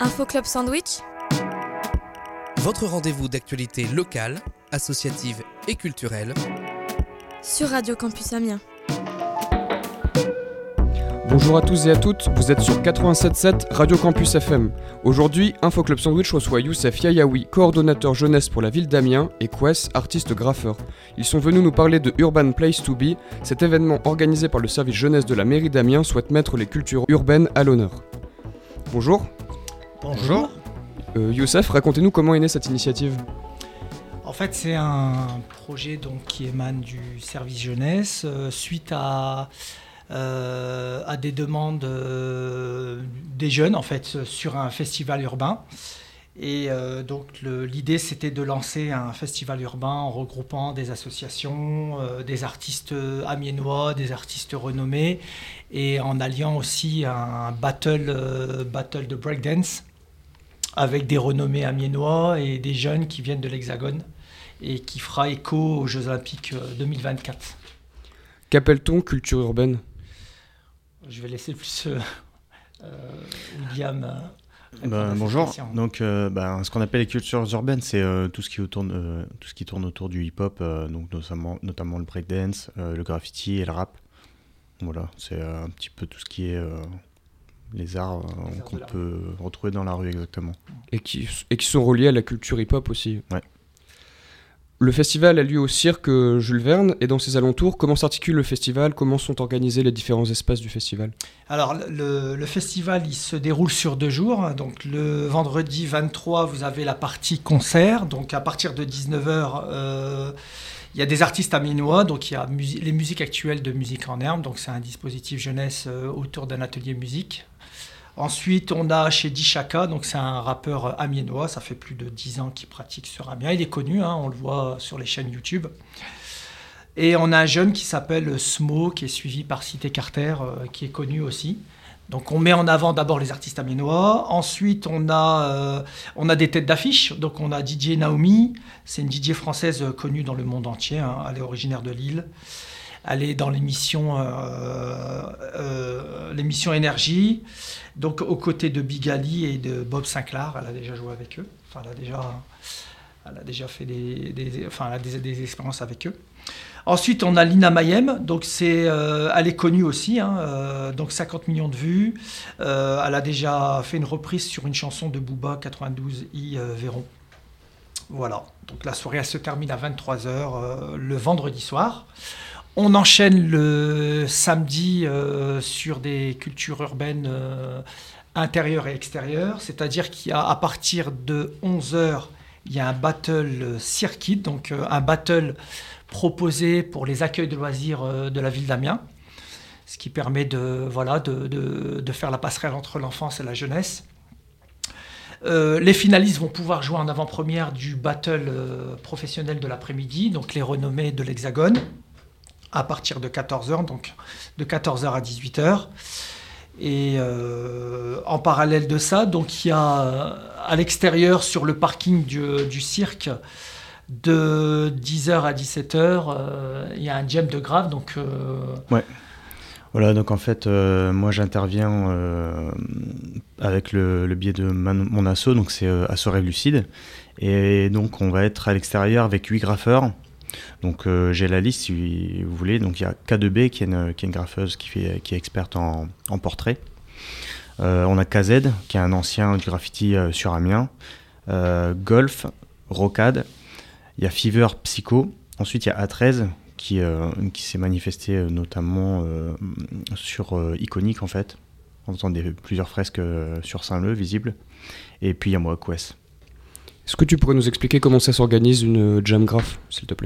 Info Club Sandwich, votre rendez-vous d'actualité locale, associative et culturelle sur Radio Campus Amiens. Bonjour à tous et à toutes, vous êtes sur 87.7 Radio Campus FM. Aujourd'hui, Info Club Sandwich reçoit Youssef Yayaoui, coordonnateur jeunesse pour la ville d'Amiens, et Kwes, artiste graffeur. Ils sont venus nous parler de Urban Place to Be. Cet événement organisé par le service jeunesse de la mairie d'Amiens souhaite mettre les cultures urbaines à l'honneur. Bonjour. Bonjour. Youssef, racontez-nous comment est née cette initiative. En fait, c'est un projet qui émane du service jeunesse suite à des demandes des jeunes en fait sur un festival urbain. Et l'idée c'était de lancer un festival urbain en regroupant des associations, des artistes amiénois, des artistes renommés, et en alliant aussi un battle de breakdance avec des renommés amiénois et des jeunes qui viennent de l'Hexagone et qui fera écho aux Jeux Olympiques 2024. Qu'appelle-t-on culture urbaine ? Je vais laisser plus William. Bonjour. Donc, ce qu'on appelle les cultures urbaines, c'est tout ce qui tourne autour du hip-hop, donc notamment le breakdance, le graffiti et le rap. Voilà, c'est un petit peu tout ce qui est les arts qu'on peut retrouver dans la rue exactement. Et qui sont reliés à la culture hip-hop aussi. Ouais. Le festival a lieu au cirque Jules Verne et dans ses alentours. Comment s'articule le festival ? Comment sont organisés les différents espaces du festival ? Alors, le festival, il se déroule sur 2 jours. Donc, le vendredi 23, vous avez la partie concert. Donc, à partir de 19h, il y a des artistes amiénois. Donc, il y a les musiques actuelles de Musique en Herbe. Donc, c'est un dispositif jeunesse autour d'un atelier musique. Ensuite, on a chez Dishaka, donc c'est un rappeur amiénois, ça fait plus de 10 ans qu'il pratique sur Amiens. Il est connu, on le voit sur les chaînes YouTube. Et on a un jeune qui s'appelle Smo, qui est suivi par Cité Carter, qui est connu aussi. Donc on met en avant d'abord les artistes amiénois. Ensuite, on a des têtes d'affiche. Donc on a DJ Naomi, c'est une DJ française connue dans le monde entier, elle est originaire de Lille. Elle est dans l'émission Énergie, donc aux côtés de Big Ali et de Bob Sinclair. Elle a déjà joué avec eux. Enfin, elle a déjà fait des expériences avec eux. Ensuite, on a Lina Mayem. Donc elle est connue aussi. Donc 50 millions de vues. Elle a déjà fait une reprise sur une chanson de Booba 92 I Véron. Voilà. Donc la soirée elle se termine à 23h le vendredi soir. On enchaîne le samedi sur des cultures urbaines intérieures et extérieures, c'est-à-dire qu'à partir de 11h, il y a un battle circuit, donc un battle proposé pour les accueils de loisirs de la ville d'Amiens, ce qui permet de faire la passerelle entre l'enfance et la jeunesse. Les finalistes vont pouvoir jouer en avant-première du battle professionnel de l'après-midi, donc les renommés de l'Hexagone, à partir de 14h, donc de 14h à 18h. Et en parallèle de ça, donc il y a à l'extérieur sur le parking du cirque de 10h à 17h, il y a un jam de grave. Ouais. Voilà, donc en fait, moi j'interviens avec le biais de mon asso, donc c'est Asso Rêve Lucide. Et donc on va être à l'extérieur avec 8 graffeurs. Donc j'ai la liste si vous voulez. Donc il y a K2B qui est une graffeuse qui est experte en portrait. On a KZ qui est un ancien du graffiti sur Amiens. Golf, Rocade. Il y a Fever Psycho. Ensuite il y a A13 qui s'est manifesté notamment sur Iconique en fait, en faisant plusieurs fresques sur Saint-Leu visibles. Et puis il y a moi, Kwes. Est-ce que tu pourrais nous expliquer comment ça s'organise une jam graph, s'il te plaît ?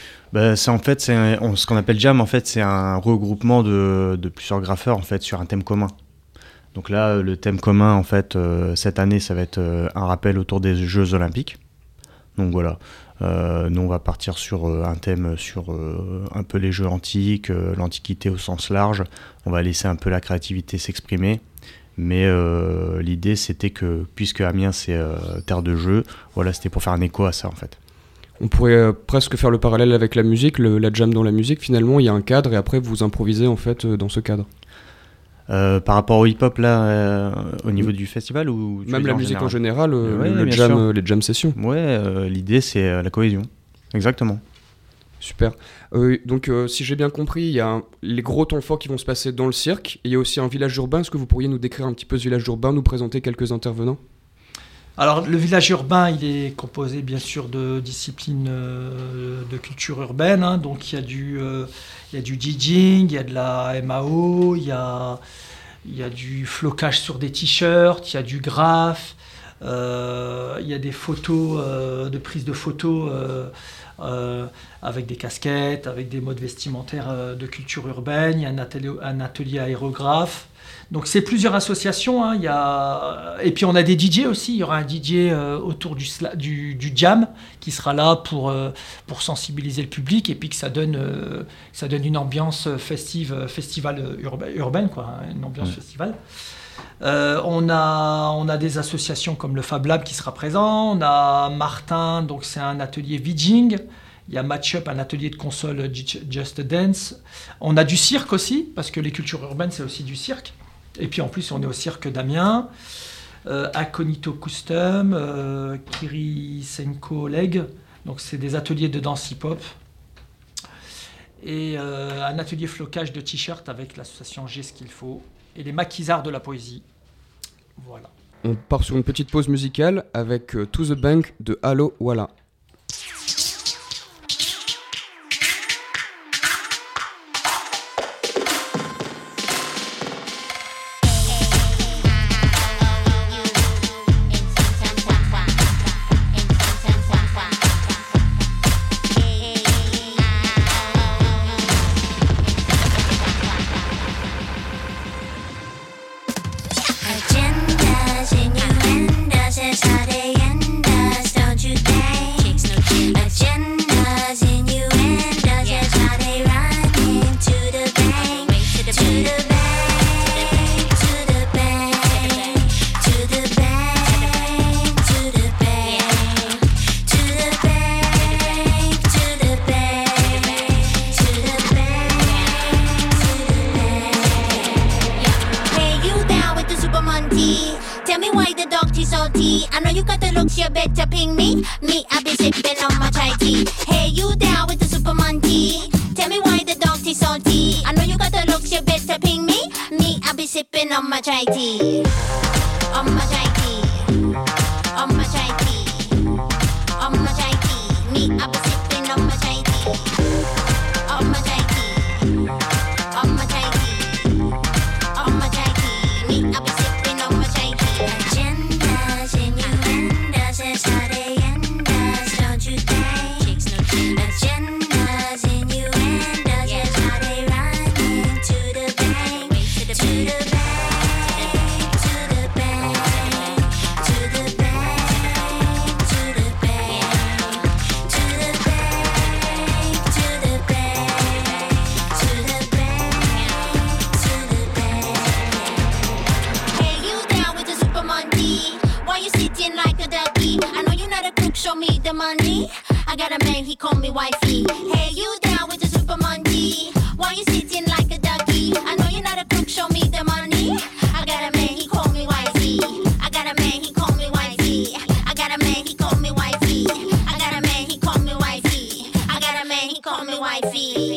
Ce qu'on appelle jam, en fait, c'est un regroupement de plusieurs graffeurs en fait, sur un thème commun. Donc là, le thème commun, en fait, cette année, ça va être un rappel autour des Jeux Olympiques. Donc voilà, nous on va partir sur un thème sur un peu les jeux antiques, l'antiquité au sens large. On va laisser un peu la créativité s'exprimer. Mais l'idée c'était que, puisque Amiens c'est terre de jeu, voilà, c'était pour faire un écho à ça en fait. On pourrait presque faire le parallèle avec la musique, la jam dans la musique, finalement il y a un cadre et après vous improvisez en fait dans ce cadre. Par rapport au hip-hop, là, au niveau du festival ou Même la musique en général, Ouais, le bien jam, sûr. les jam sessions. Ouais, l'idée, c'est la cohésion. Exactement. Super. Donc, si j'ai bien compris, il y a les gros temps forts qui vont se passer dans le cirque. Et il y a aussi un village urbain. Est-ce que vous pourriez nous décrire un petit peu ce village urbain, nous présenter quelques intervenants ? Alors, le village urbain, il est composé bien sûr de disciplines de culture urbaine. Hein. Donc, il y a du DJing, il y a de la MAO, il y a du flocage sur des t-shirts, il y a du graphe, il y a des photos, de prise de photos avec des casquettes, avec des modes vestimentaires de culture urbaine. Il y a un atelier aérographe. Donc c'est plusieurs associations, hein. Et puis on a des DJ aussi. Il y aura un DJ autour du jam qui sera là pour sensibiliser le public et puis que ça donne une ambiance festival urbaine, quoi, hein, une ambiance festival. On a des associations comme le Fab Lab qui sera présent. On a Martin, donc c'est un atelier VJing. Il y a Matchup, un atelier de console Just Dance. On a du cirque aussi, parce que les cultures urbaines, c'est aussi du cirque. Et puis en plus, on est au cirque d'Amiens. Aconito Custom, Kirisenko Leg. Donc c'est des ateliers de danse hip-hop. Et un atelier flocage de t-shirts avec l'association J'ai ce qu'il faut. Et les maquisards de la poésie. Voilà. On part sur une petite pause musicale avec To The Bank de Allo Walla. Agendas, innuendos, it's how they end us, don't you think? Agendas, innuendos, it's how they run into the bank, to the bank, to the bank, to the bank, to the bank, to the bank, to the bank, to the bank, to the bank. Hey, you down with the Super Monty? Tell me why the dog tea salty. I know you got the looks, you better ping me. Me, I be sipping on my chai tea. Hey, you down with the Super Monty? Tell me why the dog tea salty. I know you got the looks, you better ping me. Me, I be sipping on my chai tea. On my chai tea. On my chai tea. On my chai tea. Me, I be sipping on my chai tea. On my chai tea. On my chai tea. On my chai tea. Me, I be sipping on my chai tea. Agendas, innuendos, it's how they end us, don't you think? Agendas, innuendos, it's how they run into the bank, to the bank, to the bank, to the bank, to the bank, to the bank, to the bank, to the bank, to the bank. Hey, you down with the Super Monty? Why you sitting like a ducky? I know you're not a crook, show me the money. I got a man, he call me wifey. Hey, you down with the Super Monty? Why you sitting like a ducky? I know you're not a crook, show me the money. I got a man, he call me wifey. I got a man, he call me wifey. I got a man, he call me wifey. I got a man, he call me wifey. I got a man, he call me wifey.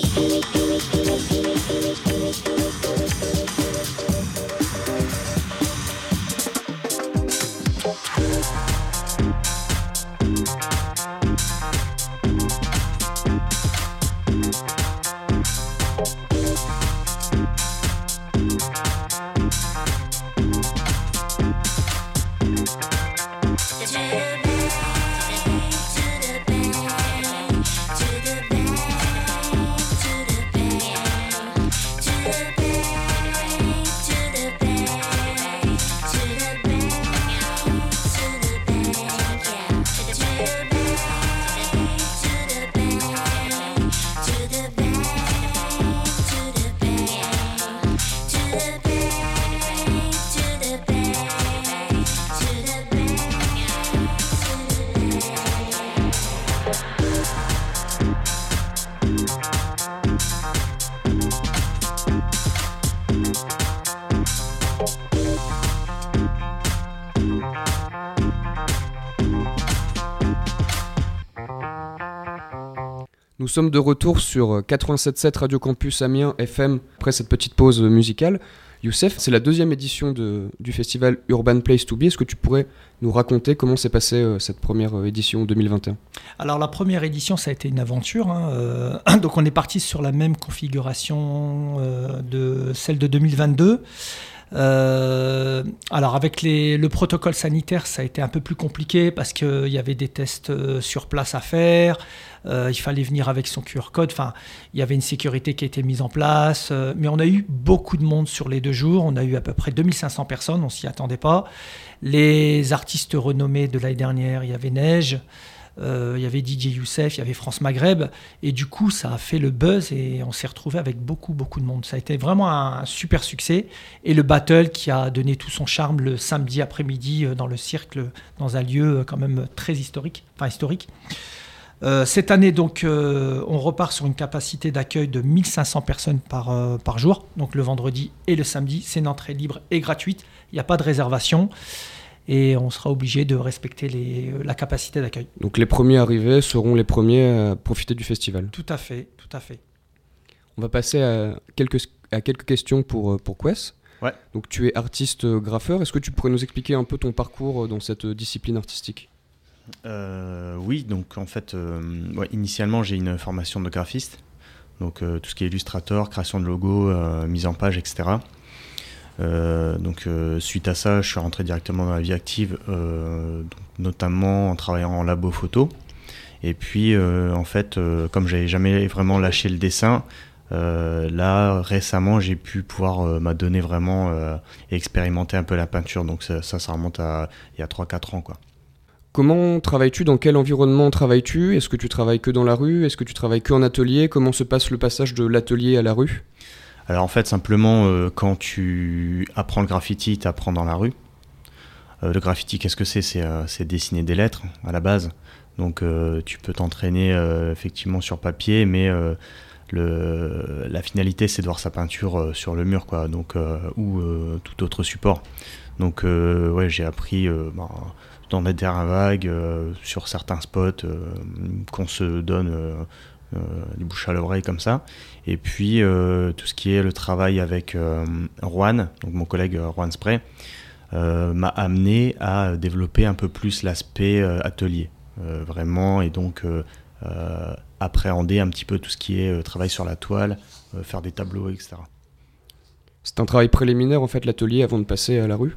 Nous sommes de retour sur 87.7 Radio Campus Amiens FM après cette petite pause musicale. Youssef, c'est la deuxième édition du festival Urban Place to Be. Est-ce que tu pourrais nous raconter comment s'est passée cette première édition 2021 ? Alors la première édition, ça a été une aventure. Donc on est parti sur la même configuration de celle de 2022. Alors avec le protocole sanitaire, ça a été un peu plus compliqué parce qu'il y avait des tests sur place à faire. Il fallait venir avec son QR code. Enfin, il y avait une sécurité qui a été mise en place. Mais on a eu beaucoup de monde sur les 2 jours. On a eu à peu près 2500 personnes. On s'y attendait pas. Les artistes renommés de l'année dernière, il y avait Neige. Il y avait DJ Youssef, il y avait France Maghreb, et du coup ça a fait le buzz et on s'est retrouvé avec beaucoup de monde. Ça a été vraiment un super succès, et le battle qui a donné tout son charme le samedi après-midi dans le Cercle, dans un lieu quand même très historique. Cette année donc on repart sur une capacité d'accueil de 1500 personnes par jour, donc le vendredi et le samedi. C'est une entrée libre et gratuite, il n'y a pas de réservation. Et on sera obligé de respecter la capacité d'accueil. Donc les premiers arrivés seront les premiers à profiter du festival. Tout à fait. On va passer à quelques questions pour Quess. Ouais. Donc tu es artiste graffeur. Est-ce que tu pourrais nous expliquer un peu ton parcours dans cette discipline artistique ? Oui, donc en fait, initialement j'ai une formation de graphiste. Donc tout ce qui est illustrateur, création de logos, mise en page, etc. Suite à ça, je suis rentré directement dans la vie active, notamment en travaillant en labo photo. Et puis, comme j'avais jamais vraiment lâché le dessin, là récemment, j'ai pu pouvoir m'adonner vraiment et expérimenter un peu la peinture. Donc ça remonte à il y a 3-4 ans, quoi. Comment travailles-tu ? Dans quel environnement travailles-tu ? Est-ce que tu travailles que dans la rue ? Est-ce que tu travailles que en atelier ? Comment se passe le passage de l'atelier à la rue ? Alors en fait, simplement, quand tu apprends le graffiti, tu apprends dans la rue. Le graffiti, qu'est-ce que c'est ? C'est dessiner des lettres à la base. Donc tu peux t'entraîner effectivement sur papier, mais la finalité, c'est de voir sa peinture sur le mur, quoi, donc, ou tout autre support. Donc j'ai appris dans des terrains vagues, sur certains spots qu'on se donne du bouche à l'oreille comme ça. Et puis tout ce qui est le travail avec Juan, donc mon collègue Juan Spray, m'a amené à développer un peu plus l'aspect atelier, vraiment, et donc appréhender un petit peu tout ce qui est travail sur la toile, faire des tableaux, etc. C'est un travail préliminaire en fait, l'atelier, avant de passer à la rue ?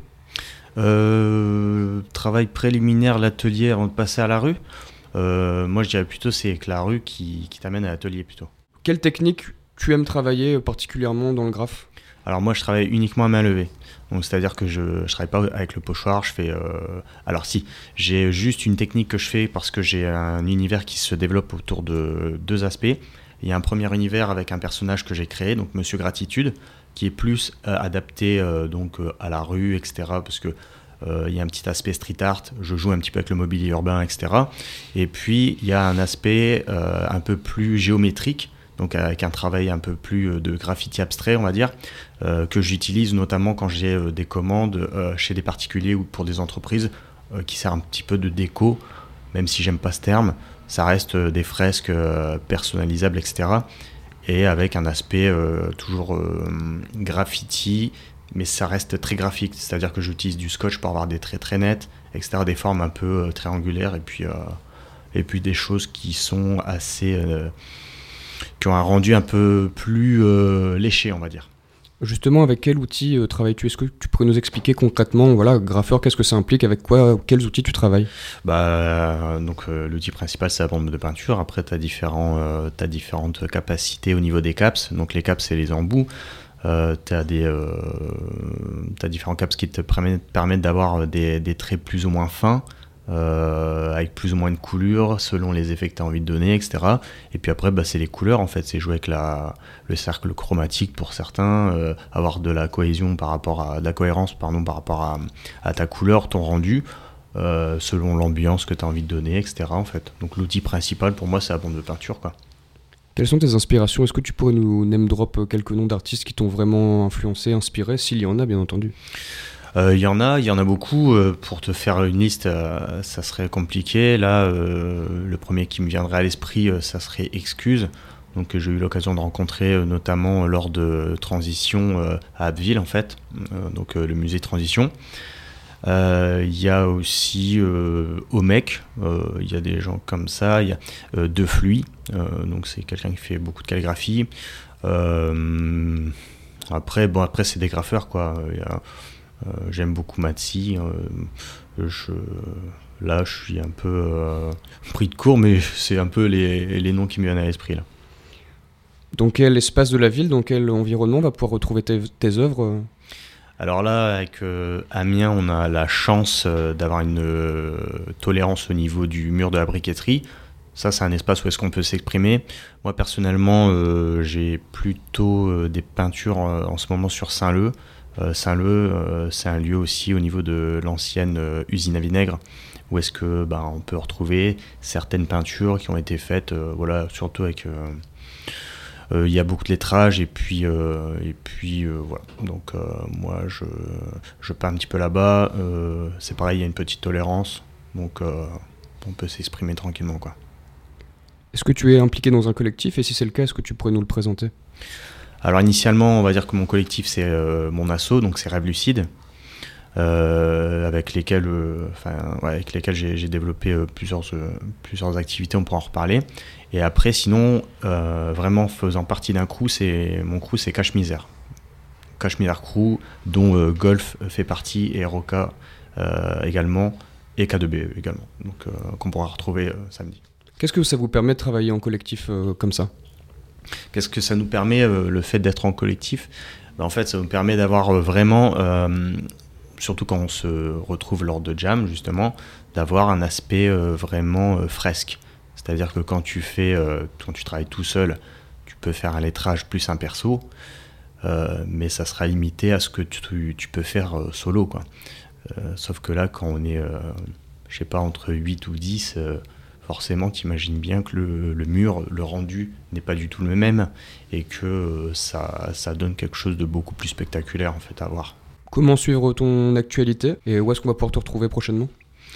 Travail préliminaire, l'atelier avant de passer à la rue. Moi je dirais plutôt c'est que la rue qui t'amène à l'atelier plutôt. Quelle technique tu aimes travailler particulièrement dans le graphe ? Alors moi je travaille uniquement à main levée. Donc c'est-à-dire que je travaille pas avec le pochoir, je fais alors si, j'ai juste une technique que je fais parce que j'ai un univers qui se développe autour de 2 aspects. Il y a un premier univers avec un personnage que j'ai créé, donc Monsieur Gratitude, qui est plus adapté à la rue, etc. Parce que il y a un petit aspect street art, je joue un petit peu avec le mobilier urbain, etc. Et puis il y a un aspect un peu plus géométrique, donc avec un travail un peu plus de graffiti abstrait, on va dire, que j'utilise notamment quand j'ai des commandes chez des particuliers ou pour des entreprises, qui sert un petit peu de déco, même si j'aime pas ce terme, ça reste des fresques personnalisables, etc. Et avec un aspect toujours graffiti, mais ça reste très graphique, c'est-à-dire que j'utilise du scotch pour avoir des traits très nets, etc., des formes un peu triangulaires, et puis des choses qui sont assez... qui ont un rendu un peu plus léché, on va dire. Justement, avec quel outil travailles-tu ? Est-ce que tu pourrais nous expliquer concrètement, graffeur, qu'est-ce que ça implique ? Avec quels outils tu travailles ? L'outil principal, c'est la bombe de peinture. Après, tu as différentes capacités au niveau des caps. Donc les caps, c'est les embouts. T'as différents caps qui te permettent d'avoir des traits plus ou moins fins, avec plus ou moins de coulure selon les effets que tu as envie de donner, etc. Et puis après, c'est les couleurs, en fait, c'est jouer avec le cercle chromatique pour certains, avoir de la cohésion par rapport à à ta couleur, ton rendu, selon l'ambiance que tu as envie de donner, etc. en fait. Donc l'outil principal pour moi, c'est la bombe de peinture, quoi. Quelles sont tes inspirations ? Est-ce que tu pourrais nous name drop quelques noms d'artistes qui t'ont vraiment influencé, inspiré, s'il y en a, bien entendu ? Il y en a beaucoup. Pour te faire une liste, ça serait compliqué. Là, le premier qui me viendrait à l'esprit, ça serait Excuse. Donc j'ai eu l'occasion de rencontrer notamment lors de Transition à Abbeville, en fait, donc le musée Transition. Il y a aussi Omec, il y a des gens comme ça. Il y a De Fluy, donc c'est quelqu'un qui fait beaucoup de calligraphie. Après c'est des graffeurs, quoi. J'aime beaucoup Matsi. Là, je suis un peu pris de court, mais c'est un peu les noms qui me viennent à l'esprit, là. Dans quel espace de la ville, dans quel environnement on va pouvoir retrouver tes œuvres ? Alors là, avec Amiens, on a la chance d'avoir une tolérance au niveau du mur de la briqueterie. Ça, c'est un espace où est-ce qu'on peut s'exprimer. Moi, personnellement, j'ai plutôt des peintures en ce moment sur Saint-Leu. Saint-Leu, c'est un lieu aussi au niveau de l'ancienne usine à vinaigre, où est-ce que on peut retrouver certaines peintures qui ont été faites, surtout avec... il y a beaucoup de lettrage et puis voilà. Donc moi je peins un petit peu là-bas. C'est pareil, il y a une petite tolérance, donc on peut s'exprimer tranquillement, quoi. Est-ce que tu es impliqué dans un collectif, et si c'est le cas, est-ce que tu pourrais nous le présenter ? Alors initialement, on va dire que mon collectif c'est mon asso, donc c'est Rêve Lucide, avec lesquels j'ai développé plusieurs activités, on pourra en reparler. Et après, sinon, vraiment faisant partie d'un crew, mon crew c'est Cache Misère. Cache Misère Crew, dont Golf fait partie, et Roca également, et K2B également, donc qu'on pourra retrouver samedi. Qu'est-ce que ça vous permet de travailler en collectif comme ça ? Qu'est-ce que ça nous permet, le fait d'être en collectif ? En fait, ça nous permet d'avoir vraiment, surtout quand on se retrouve lors de jam, justement, d'avoir un aspect vraiment fresque. C'est-à-dire que quand tu travailles tout seul, tu peux faire un lettrage plus un perso, mais ça sera limité à ce que tu peux faire solo, quoi. Sauf que là, quand on est, entre 8 ou 10, forcément, tu imagines bien que le mur, le rendu n'est pas du tout le même, et que ça donne quelque chose de beaucoup plus spectaculaire, en fait, à voir. Comment suivre ton actualité, et où est-ce qu'on va pouvoir te retrouver prochainement ?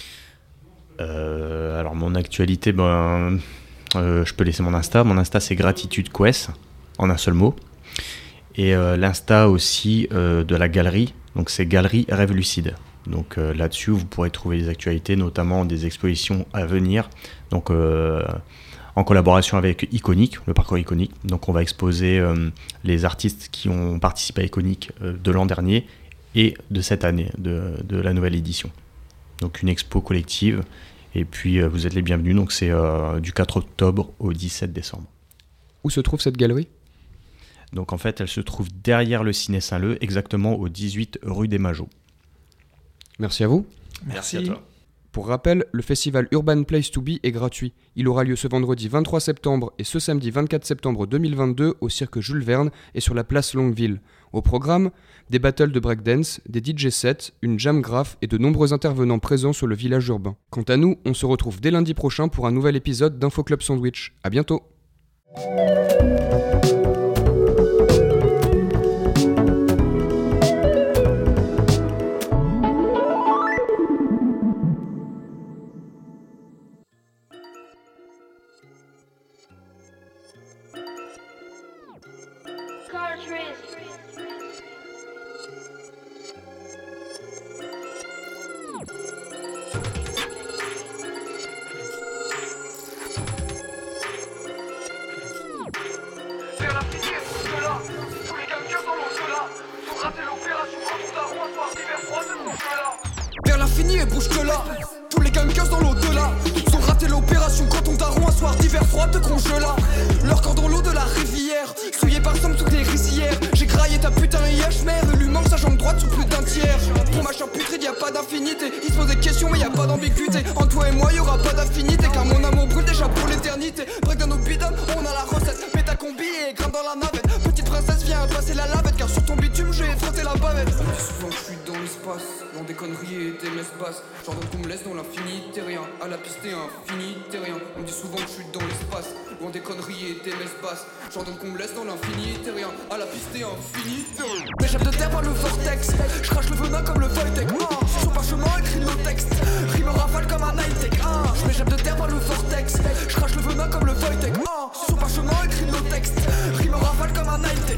Alors mon actualité, je peux laisser mon Insta. Mon Insta c'est Gratitude Quest, en un seul mot. Et l'Insta aussi de la galerie, donc c'est Galerie Rêve Lucide. Donc là-dessus vous pourrez trouver des actualités, notamment des expositions à venir. Donc en collaboration avec Iconique, le parcours Iconique. Donc on va exposer les artistes qui ont participé à Iconique de l'an dernier et de cette année, de la nouvelle édition. Donc une expo collective, et puis vous êtes les bienvenus, donc c'est du 4 octobre au 17 décembre. Où se trouve cette galerie ? Donc en fait elle se trouve derrière le Ciné Saint-Leu, exactement au 18 rue des Majots. Merci à vous. Merci à toi. Pour rappel, le festival Urban Place to Be est gratuit. Il aura lieu ce vendredi 23 septembre et ce samedi 24 septembre 2022 au cirque Jules Verne et sur la place Longueville. Au programme, des battles de breakdance, des DJ sets, une jam graph et de nombreux intervenants présents sur le village urbain. Quant à nous, on se retrouve dès lundi prochain pour un nouvel épisode d'Info Club Sandwich. À bientôt. Vers l'infini et bouge que là. Tous les gangsters dans l'au-delà sont ratés l'opération quand on daron un soir d'hiver froid te congela. Leur corps dans l'eau de la rivière, souillé par somme sous des rizières. J'ai graillé ta putain IHMR, et lui manque sa jambe droite sous plus d'un tiers. Pour ma champ putride y'a pas d'infinité, il se pose des questions mais y'a pas d'ambiguïté. En toi et moi y'aura pas d'affinité, car mon amour brûle déjà pour l'éternité. Break dans nos bidons, on a la recette, mets ta combi et grimpe dans la navette. Petite princesse viens passer la lavette, car sur ton bitume j'ai frotté la bavette. Souvent je suis dans le l'espace, loin des conneries et des messes basses. J'ordonne qu'on me laisse dans l'infini, t'es rien. À la piste t'es infini, t'es rien. On me dit souvent que je suis dans l'espace, loin des conneries et des messes basses. J'ordonne qu'on me laisse dans l'infini, t'es rien. À la piste t'es infini, t'es rien. M'échappe de terre par le vortex, je crache le venin comme le Voitech. Sur son parchemin écrit nos textes, rime rafale comme un high-tech. Je m'échappe de terre par le vortex, je crache le venin comme le Voitech. Sur son parchemin écrit nos textes, rime rafale comme un high-tech.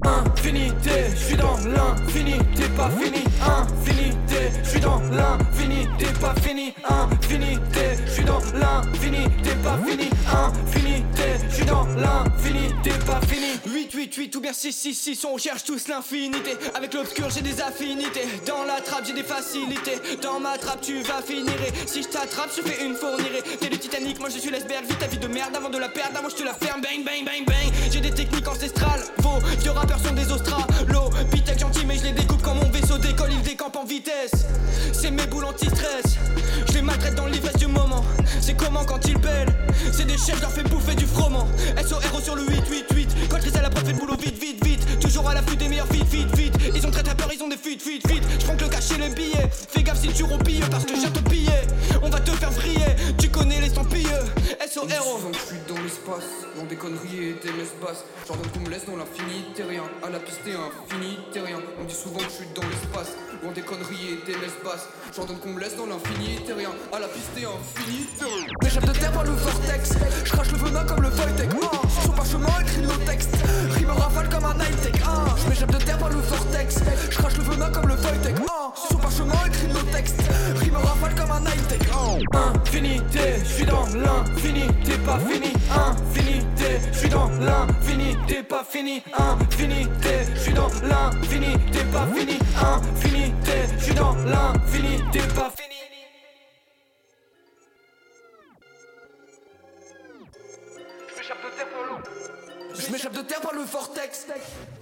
Infinité, je suis dans l'infinité, pas fini. Infinité, je suis dans l'infinité, pas fini. Infinité, je suis dans l'infinité, pas fini. Infinité, je suis dans l'infinité, pas fini. 8, ou bien 6, on cherche tous l'infinité. Avec l'obscur j'ai des affinités. Dans la trappe j'ai des facilités. Dans ma trappe tu vas finir. Et si je t'attrape je fais une fournirée. T'es le Titanic, moi je suis l'iceberg. Vis ta vie de merde avant de la perdre. Avant je te la ferme, bang bang bang bang. J'ai des techniques ancestrales. Vos vieux rappeurs sont des australos. Bitech gentil mais je les découpe quand mon vaisseau décolle. Il décampe en vitesse. C'est mes boules anti-stress. Je les maltraite dans l'ivresse du moment. C'est comment quand ils bêlent. C'est des chefs, je leur fais bouffer du froment. SORO sur le 8. Quand je à la prof, fait le boulot vite. Toujours à l'affût des meilleurs vite. Ils ont très peur, ils ont des fuites. Je prends que le cachet, le billet. Fais gaffe si tu roupilles parce que j'ai ton billet. On va te faire vriller, tu connais les estampilleux. SORO. Souvent que je suis dans l'espace, dans des conneries et des messes basses. J'ordonne qu'on me laisse dans l'infini, t'es rien. À la piste t'es infini, t'es rien. On me dit souvent que je suis dans l'espace, loin des conneries et des messes basses. J'ordonne qu'on me laisse dans l'infini, t'es rien. À la piste t'es infini, t'es rien. M'échappe de terre par le vortex, je crache le venin comme le Voitech. Sur son parchemin écrit nos textes, rime rafale comme un high-tech. Je m'échappe de terre par le vortex, je crache le venin comme le Voitech. Sur son parchemin écrit nos textes, rime rafale comme un high-tech. Infinité, je suis dans l'infinité, pas fini. Infinité, je suis dans l'infinité, pas fini. Infinité, je suis dans l'infinité, pas fini. Infinité, je suis dans l'infinité, pas fini. Je m'échappe de terre par le vortex.